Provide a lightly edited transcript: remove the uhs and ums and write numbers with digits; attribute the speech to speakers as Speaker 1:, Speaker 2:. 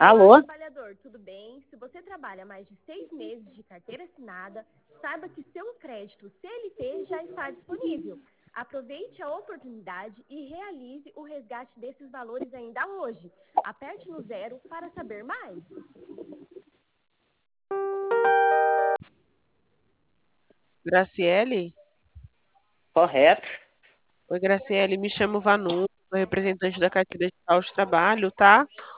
Speaker 1: Olá,
Speaker 2: Alô?
Speaker 1: trabalhador, tudo bem? Se você trabalha mais de 6 meses de carteira assinada, saiba que seu crédito CLT já está disponível. Aproveite a oportunidade e realize o resgate desses valores ainda hoje. Aperte no zero para saber mais.
Speaker 3: Graciele?
Speaker 2: Correto.
Speaker 3: Oi, Graciele, me chamo Vanu, sou representante da carteira de trabalho, tá?